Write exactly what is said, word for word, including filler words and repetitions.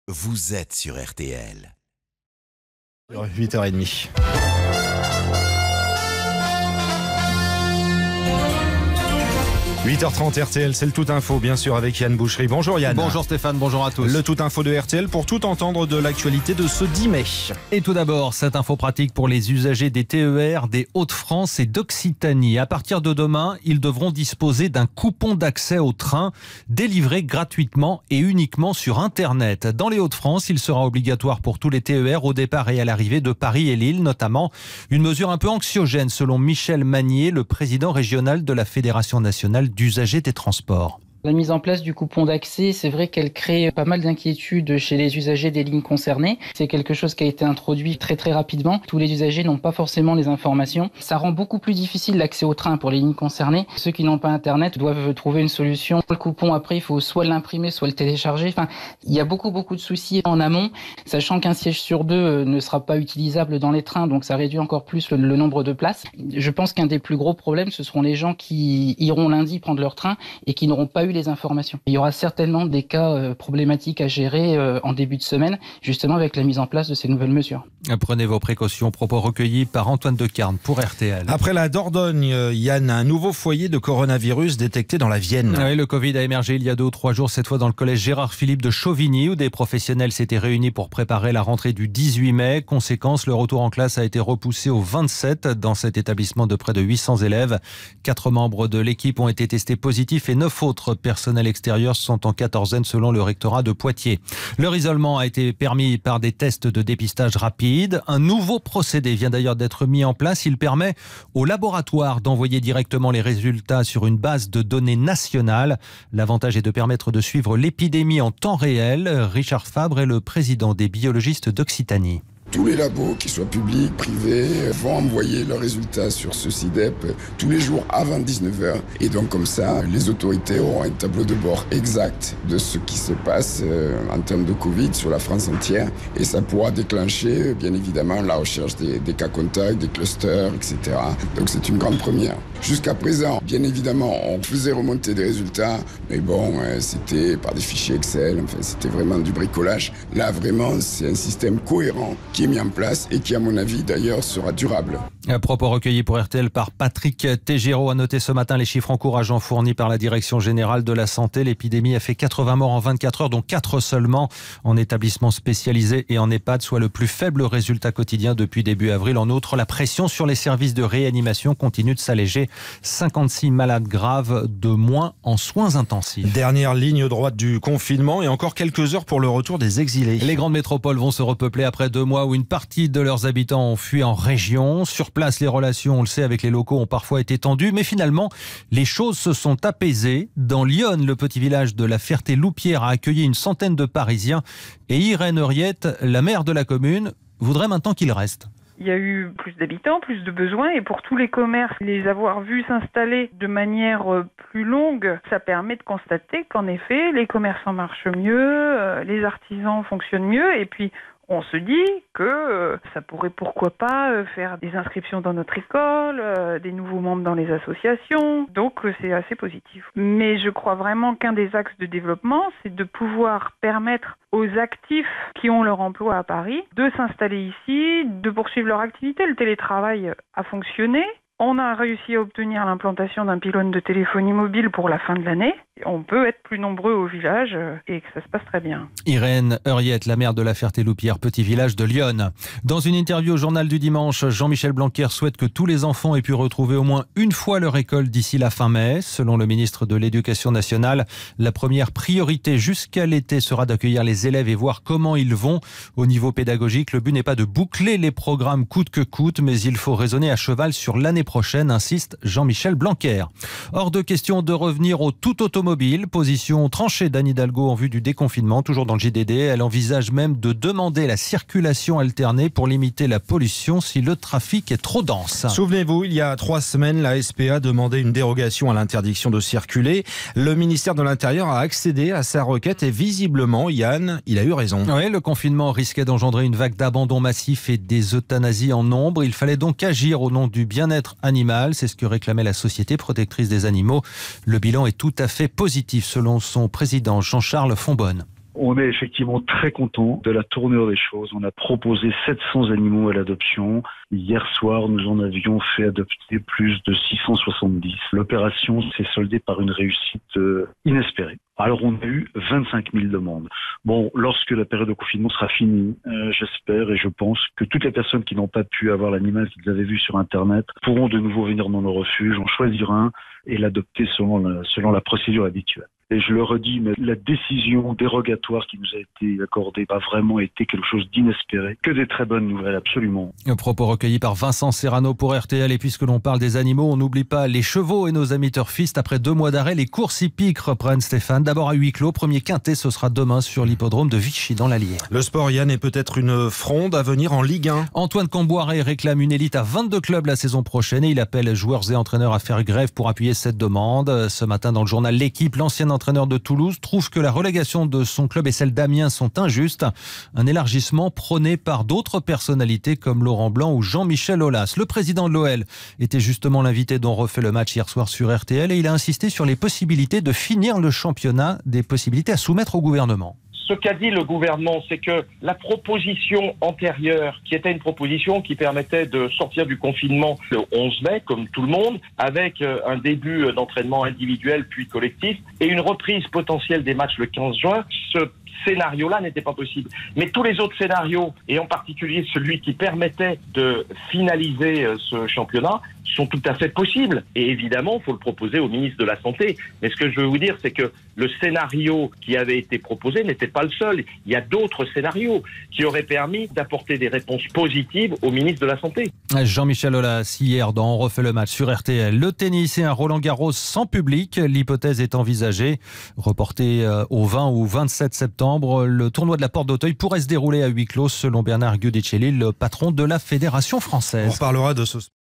vous êtes sur R T L. huit heures trente. huit heures trente R T L, c'est le Tout Info, bien sûr, avec Yann Boucherie. Bonjour Yann. Bonjour Stéphane, bonjour à tous. Le Tout Info de R T L pour tout entendre de l'actualité de ce dix mai. Et tout d'abord, cette info pratique pour les usagers des T E R des Hauts-de-France et d'Occitanie. À partir de demain, ils devront disposer d'un coupon d'accès au train délivré gratuitement et uniquement sur Internet. Dans les Hauts-de-France, il sera obligatoire pour tous les T E R au départ et à l'arrivée de Paris et Lille, notamment. Une mesure un peu anxiogène selon Michel Magnier, le président régional de la Fédération nationale d'usagers des transports. La mise en place du coupon d'accès, c'est vrai qu'elle crée pas mal d'inquiétudes chez les usagers des lignes concernées. C'est quelque chose qui a été introduit très très rapidement. Tous les usagers n'ont pas forcément les informations. Ça rend beaucoup plus difficile l'accès au train pour les lignes concernées. Ceux qui n'ont pas Internet doivent trouver une solution. Le coupon, après, il faut soit l'imprimer, soit le télécharger. Enfin, il y a beaucoup beaucoup de soucis en amont, sachant qu'un siège sur deux ne sera pas utilisable dans les trains, donc ça réduit encore plus le, le nombre de places. Je pense qu'un des plus gros problèmes, ce seront les gens qui iront lundi prendre leur train et qui n'auront pas eu les informations. Il y aura certainement des cas euh, problématiques à gérer euh, en début de semaine, justement avec la mise en place de ces nouvelles mesures. Prenez vos précautions. Propos recueillis par Antoine Decarne pour R T L. Après la Dordogne, Yann, un nouveau foyer de coronavirus détecté dans la Vienne. Oui, le Covid a émergé il y a deux ou trois jours, cette fois dans le collège Gérard Philippe de Chauvigny, où des professionnels s'étaient réunis pour préparer la rentrée du dix-huit mai. Conséquence, le retour en classe a été repoussé au vingt-sept dans cet établissement de près de huit cents élèves. Quatre membres de l'équipe ont été testés positifs et neuf autres personnels extérieurs sont en quatorzaine selon le rectorat de Poitiers. Leur isolement a été permis par des tests de dépistage rapide. Un nouveau procédé vient d'ailleurs d'être mis en place. Il permet au laboratoire d'envoyer directement les résultats sur une base de données nationale. L'avantage est de permettre de suivre l'épidémie en temps réel. Richard Fabre est le président des biologistes d'Occitanie. Tous les labos, qu'ils soient publics, privés, vont envoyer leurs résultats sur ce C I D E P tous les jours avant dix-neuf heures. Et donc comme ça, les autorités auront un tableau de bord exact de ce qui se passe en termes de Covid sur la France entière. Et ça pourra déclencher, bien évidemment, la recherche des, des cas contacts, des clusters, et cetera. Donc c'est une grande première. Jusqu'à présent, bien évidemment, on faisait remonter des résultats, mais bon, c'était par des fichiers Excel, enfin, c'était vraiment du bricolage. Là, vraiment, c'est un système cohérent qui est mis en place et qui, à mon avis, d'ailleurs, sera durable. À propos recueillis pour R T L par Patrick Tégéraud. A noté ce matin les chiffres encourageants fournis par la Direction Générale de la Santé. L'épidémie a fait quatre-vingts morts en vingt-quatre heures, dont quatre seulement en établissements spécialisés et en EHPAD, soit le plus faible résultat quotidien depuis début avril. En outre, la pression sur les services de réanimation continue de s'alléger. cinquante-six malades graves de moins en soins intensifs. Dernière ligne droite du confinement et encore quelques heures pour le retour des exilés. Les grandes métropoles vont se repeupler après deux mois où une partie de leurs habitants ont fui en région. Sur place, les relations, on le sait, avec les locaux ont parfois été tendues, mais finalement, les choses se sont apaisées. Dans Lyon, le petit village de la Ferté-Loupière a accueilli une centaine de Parisiens et Irène Huriette, la maire de la commune, voudrait maintenant qu'ils restent. Il y a eu plus d'habitants, plus de besoins et pour tous les commerces, les avoir vus s'installer de manière plus longue, ça permet de constater qu'en effet, les commerçants marchent mieux, les artisans fonctionnent mieux et puis on se dit que euh, ça pourrait pourquoi pas euh, faire des inscriptions dans notre école, euh, des nouveaux membres dans les associations, donc euh, c'est assez positif. Mais je crois vraiment qu'un des axes de développement, c'est de pouvoir permettre aux actifs qui ont leur emploi à Paris de s'installer ici, de poursuivre leur activité. Le télétravail a fonctionné. On a réussi à obtenir l'implantation d'un pylône de téléphonie mobile pour la fin de l'année. On peut être plus nombreux au village et que ça se passe très bien. Irène Huriette, la maire de la Ferté-Loupière, petit village de Lyon. Dans une interview au journal du dimanche, Jean-Michel Blanquer souhaite que tous les enfants aient pu retrouver au moins une fois leur école d'ici la fin mai. Selon le ministre de l'Éducation nationale, la première priorité jusqu'à l'été sera d'accueillir les élèves et voir comment ils vont. Au niveau pédagogique, le but n'est pas de boucler les programmes coûte que coûte, mais il faut raisonner à cheval sur l'année prochaine, insiste Jean-Michel Blanquer. Hors de question de revenir au tout automobile. Position tranchée d'Anne Hidalgo en vue du déconfinement, toujours dans le J D D. Elle envisage même de demander la circulation alternée pour limiter la pollution si le trafic est trop dense. Souvenez-vous, il y a trois semaines, la S P A demandait une dérogation à l'interdiction de circuler. Le ministère de l'Intérieur a accédé à sa requête et visiblement, Yann, il a eu raison. Oui, le confinement risquait d'engendrer une vague d'abandon massif et des euthanasies en nombre. Il fallait donc agir au nom du bien-être animal. C'est ce que réclamait la Société protectrice des animaux. Le bilan est tout à fait positif selon son président Jean-Charles Fonbonne. On est effectivement très content de la tournure des choses. On a proposé sept cents animaux à l'adoption. Hier soir, nous en avions fait adopter plus de six cent soixante-dix. L'opération s'est soldée par une réussite euh, inespérée. Alors on a eu vingt-cinq mille demandes. Bon, lorsque la période de confinement sera finie, euh, j'espère et je pense que toutes les personnes qui n'ont pas pu avoir l'animal qu'ils avaient vu sur Internet pourront de nouveau venir dans nos refuges, en choisir un et l'adopter selon la, selon la procédure habituelle. Et je le redis, mais la décision dérogatoire qui nous a été accordée a vraiment été quelque chose d'inespéré. Que des très bonnes nouvelles, absolument. Un propos recueilli par Vincent Serrano pour R T L. Et puisque l'on parle des animaux, on n'oublie pas les chevaux et nos amis turfistes. Après deux mois d'arrêt, les courses hippiques reprennent, Stéphane. D'abord à huis clos. Premier quintet, ce sera demain sur l'hippodrome de Vichy dans l'Allier. Le sport, Yann, est peut-être une fronde à venir en Ligue un. Antoine Camboiré réclame une élite à vingt-deux clubs la saison prochaine et il appelle joueurs et entraîneurs à faire grève pour appuyer cette demande. Ce matin, dans le journal L'Équipe, l'ancien entraîneur de Toulouse trouve que la relégation de son club et celle d'Amiens sont injustes. Un élargissement prôné par d'autres personnalités comme Laurent Blanc ou Jean-Michel Aulas. Le président de l'O L était justement l'invité dont refait le match hier soir sur R T L et il a insisté sur les possibilités de finir le championnat, des possibilités à soumettre au gouvernement. Ce qu'a dit le gouvernement, c'est que la proposition antérieure, qui était une proposition qui permettait de sortir du confinement le onze mai, comme tout le monde, avec un début d'entraînement individuel puis collectif, et une reprise potentielle des matchs le quinze juin, ce scénario-là n'était pas possible. Mais tous les autres scénarios, et en particulier celui qui permettait de finaliser ce championnat, sont tout à fait possibles. Et évidemment, il faut le proposer au ministre de la Santé. Mais ce que je veux vous dire, c'est que le scénario qui avait été proposé n'était pas le seul. Il y a d'autres scénarios qui auraient permis d'apporter des réponses positives au ministre de la Santé. Jean-Michel Aulas, hier dans On refait le match sur R T L. Le tennis et un Roland-Garros sans public. L'hypothèse est envisagée. Reporté au vingt ou vingt-sept septembre, le tournoi de la Porte d'Auteuil pourrait se dérouler à huis clos, selon Bernard Giudicelli, le patron de la Fédération française. On reparlera de ce